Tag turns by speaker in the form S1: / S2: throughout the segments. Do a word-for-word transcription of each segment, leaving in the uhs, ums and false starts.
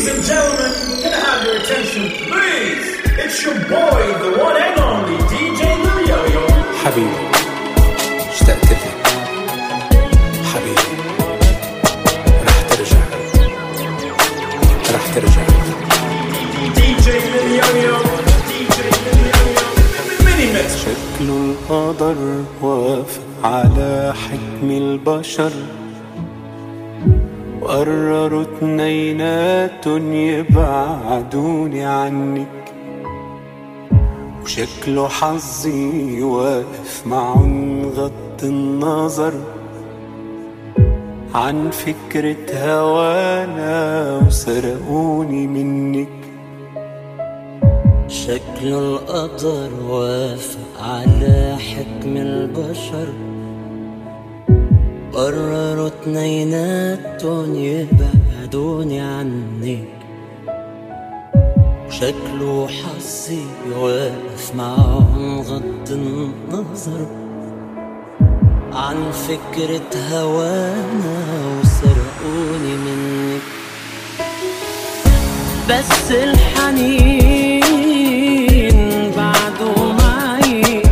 S1: Ladies and gentlemen, can I have your attention please? It's your boy, the one and only دي جي Lil Yo-Yo.
S2: حبيبي اشتقت لك حبيبي، رح ترجع رح ترجع
S1: دي جي Lil Yo-Yo. دي جي Lil Yo-Yo. ميني ميكس.
S2: شكله القدر وافق على حكم البشر، وقرروا اتنيناتن يبعدوني عنك، وشكله حظي واقف معن غض النظر عن فكرة هوانا وسرقوني منك.
S3: شكله القدر وافق على حكم البشر، قرروا اتنيناتن يبعدوني عنك، وشكله حظي واقف معهم غض النظر عن فكرة هوانا وسرقوني منك. بس الحنين بعده معي،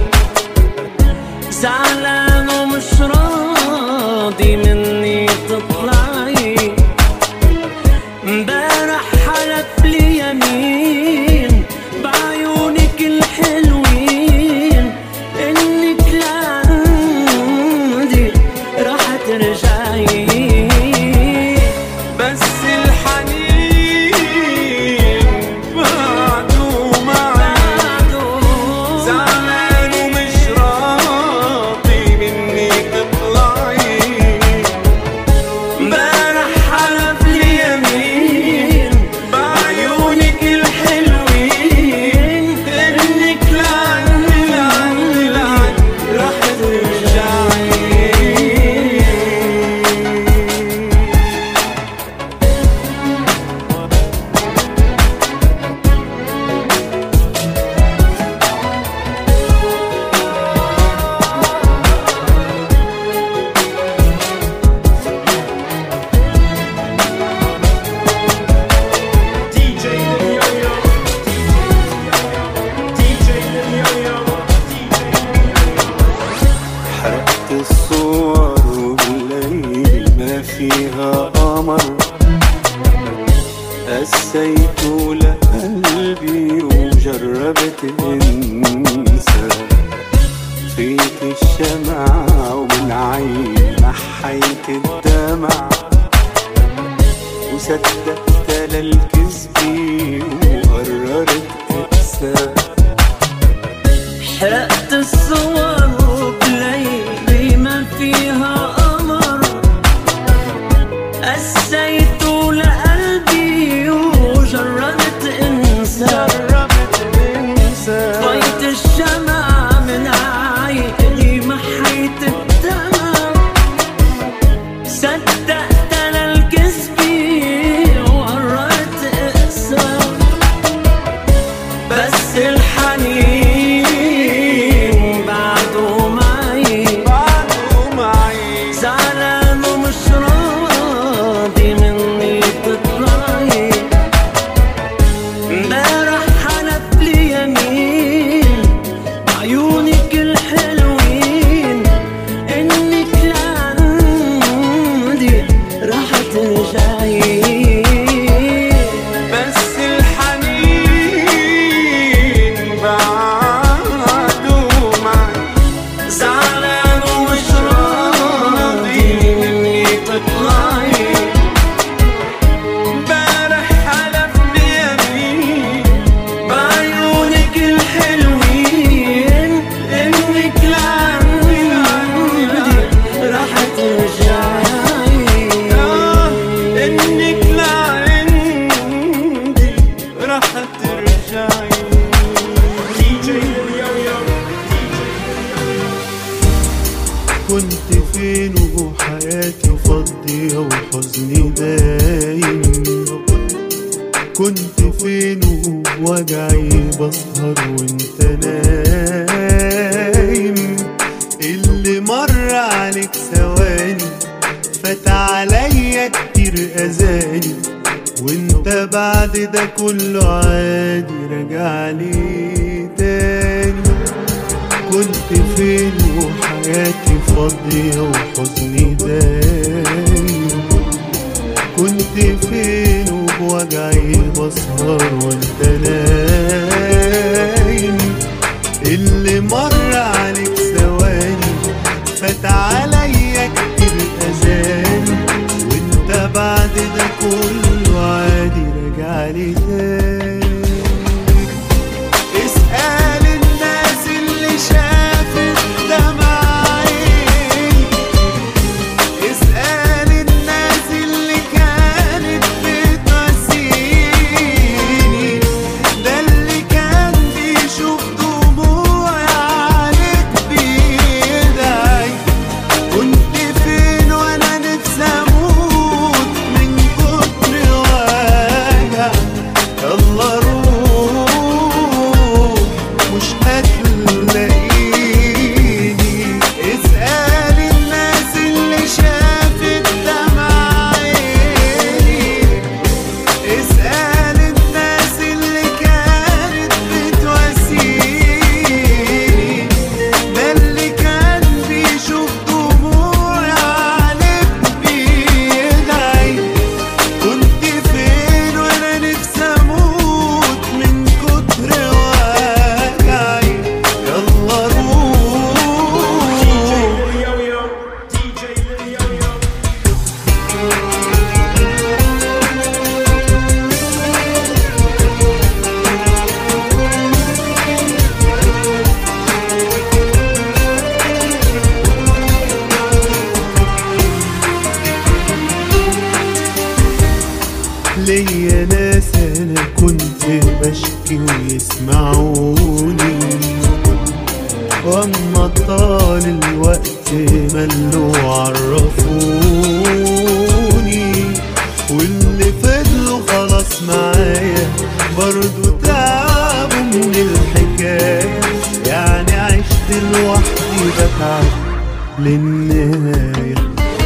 S3: زعلان ومش راضي مني تطلعي. امبارح حلف لي يمين بعيونك الحلوين انك لعندي راح ترجعي. بس الحنين بعده معي، زعلان ومش راضي مني تطلعي. امبارح حلف لي يمين بعيونك الحلوين انك لعندي لعندي لعندي راح ترجعي.
S1: دي جي Lil Yo-Yo. دي جي Lil Yo-Yo. دي جي Lil Yo-Yo.
S2: حرقت الصور والليل ما فيها قمر، قسيت لقلبي وجربت انسى. طفيت الشمع ومن عيني محيت الدمع، وصدقت للكذب وقررت اقسى.
S3: حرقت الصور وبليلي ما فيها قمر، قسيت لقلبي وجربت انسى. طفيت الشمع من عيني محيت الدمع، صدقت للكذب وقررت اقسى. بس الحنين بعده معي، زعلان ومش راضي مني تطلعي. امبارح حلف لي يمين بعيونك الحلوين انك لعندي راح ترجعي. بس الحنين بعده معي، زعلان ومش راضي مني تطلعي. امبارح حلف لي يمين بعيونك الحلوين انك لعندي لعندي راح ترجعي. انك لعندي راح ترجعي.
S1: دي جي Lil Yo-Yo.
S4: كنت فين وحياتي فاضية وحزني دايم؟ كنت فين ووجعي بسهر وانت نايم؟ اللي مر عليك ثواني فات عليا كتير أذاني، وانت وانت بعد ده كله عادي راجعلي تاني. كنت فين وحياتي فاضية وحزني دايم؟ كنت فين وبوجعي بسهر وانت نايم؟ اللي مر عليك ثواني فات عليا كتير أذاني، وانت بعد ده كله عادي راجعلي تاني. اسأل الناس اللي شافت دمع عيني، اسأل الناس اللي كانت بتواسيني، ده اللي كان بيشوف دموعي عليك بيدعي. كنت فين وانا نفسي اموت من كتر وجع؟ يلا روح مش هتلاقيني. اسأل الناس اللي شافت دمع عيني، اسأل الناس اللي كانت بتواسيني، ده اللي كان بيشوف دموعي عليك بيدعي. كنت فين وانا نفسي اموت من كتر وجعي؟ يلا روح.
S1: Yo-yo, D J Lil Yo-Yo.
S4: ليا ناس انا كنت بشكي ويسمعوني، واما طال الوقت ملوا عرفوني، واللي فضلوا خلاص معايا برضو تعبوا من الحكاية. يعني عشت لوحدي بتعب للنهاية.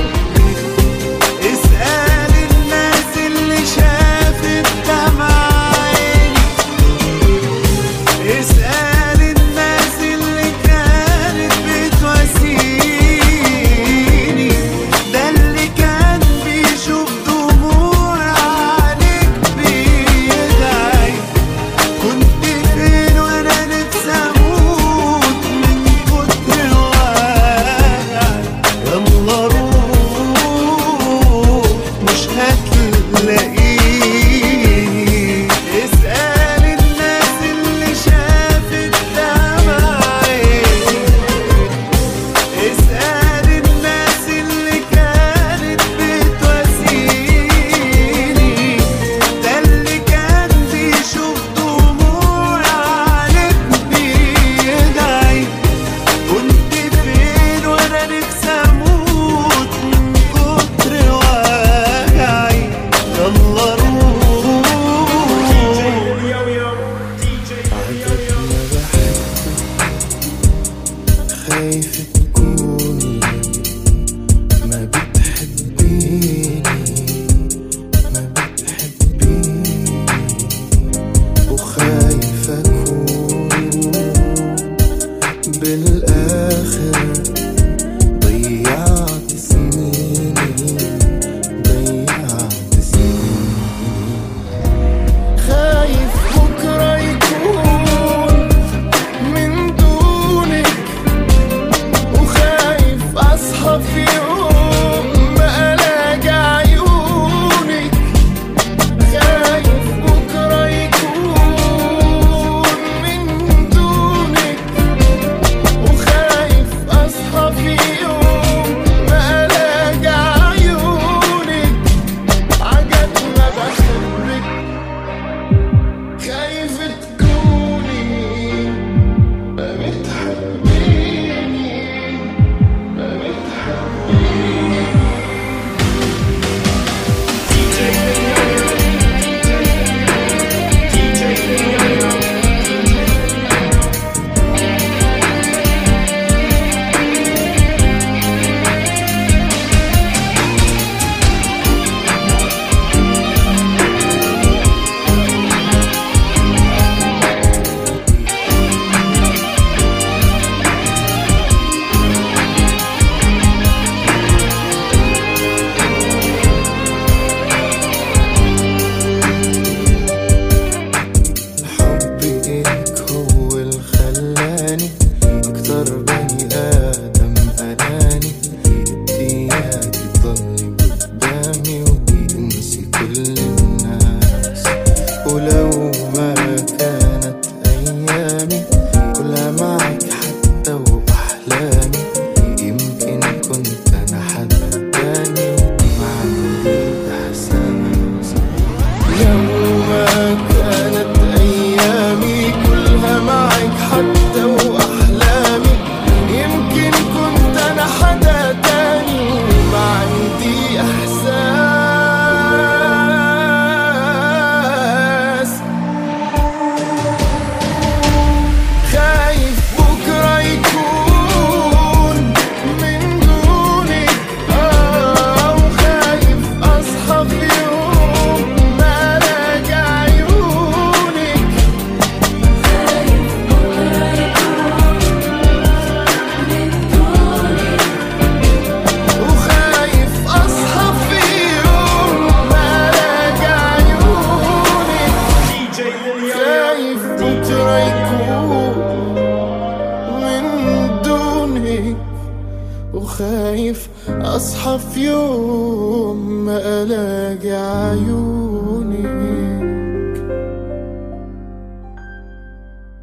S4: اسأل الناس اللي شافت دمع عيني، اسأل الناس اللي كانت بتواسيني، ده اللي كان بيشوف دموعي عليك بيدعي. كنت فين وانا نفسي اموت من كتر وجعي؟ وخايف أصحى في يوم ما ألاقي عيونك.